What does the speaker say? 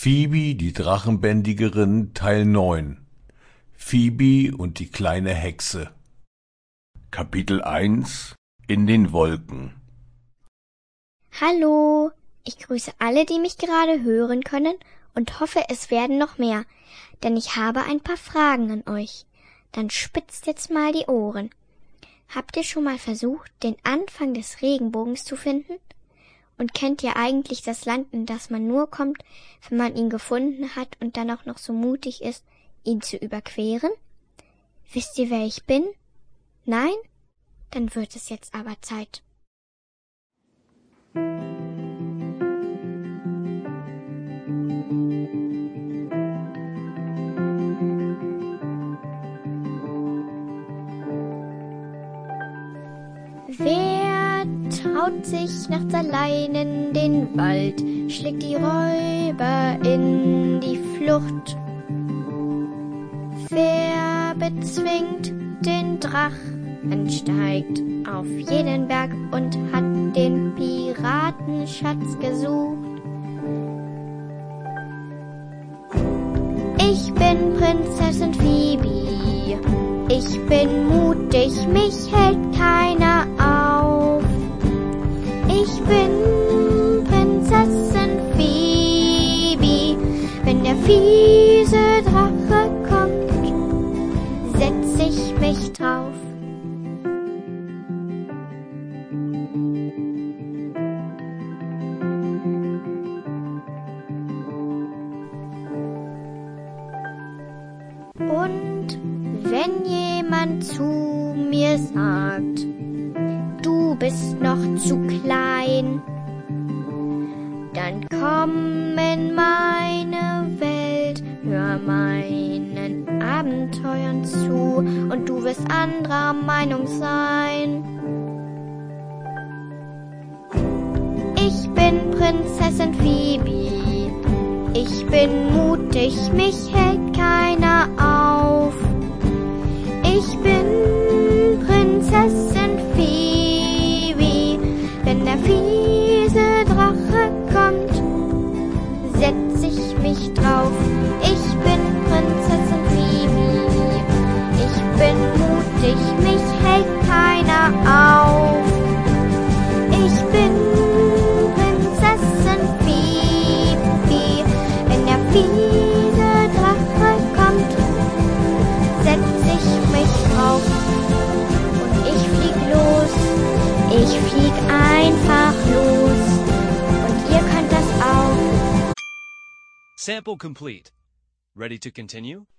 Phoebe, die Drachenbändigerin, Teil 9. Phoebe und die kleine Hexe. Kapitel 1 In den Wolken. Hallo, ich grüße alle, die mich gerade hören können und hoffe, es werden noch mehr, denn ich habe ein paar Fragen an euch. Dann spitzt jetzt mal die Ohren. Habt ihr schon mal versucht, den Anfang des Regenbogens zu finden? Und kennt ihr eigentlich das Land, in das man nur kommt, wenn man ihn gefunden hat und dann auch noch so mutig ist, ihn zu überqueren? Wisst ihr, wer ich bin? Nein? Dann wird es jetzt aber Zeit. Wer traut sich nachts allein in den Wald, schlägt die Räuber in die Flucht? Wer bezwingt den Drachen, steigt auf jeden Berg und hat den Piratenschatz gesucht? Ich bin Prinzessin Phoebe, ich bin mutig, mich hält keiner auf. Ich bin Prinzessin Phoebe, wenn der fiese Drache kommt, setz ich mich drauf. Und wenn jemand zu mir sagt, du bist noch zu klein, dann komm in meine Welt, hör meinen Abenteuern zu und du wirst anderer Meinung sein. Ich bin Prinzessin Phoebe, ich bin mutig, mich hält keiner auf. Ich bin Prinzessin Phoebe, wenn der fiese Drache kommt, setz ich mich drauf. Ich bin Prinzessin Phoebe, ich bin mutig, mich hält keiner auf. Ich bin Prinzessin Phoebe, wenn der fiese Drache kommt, setz ich mich drauf. Und ich flieg los, ich flieg einfach los. Und ihr könnt das auch. Sample complete. Ready to continue?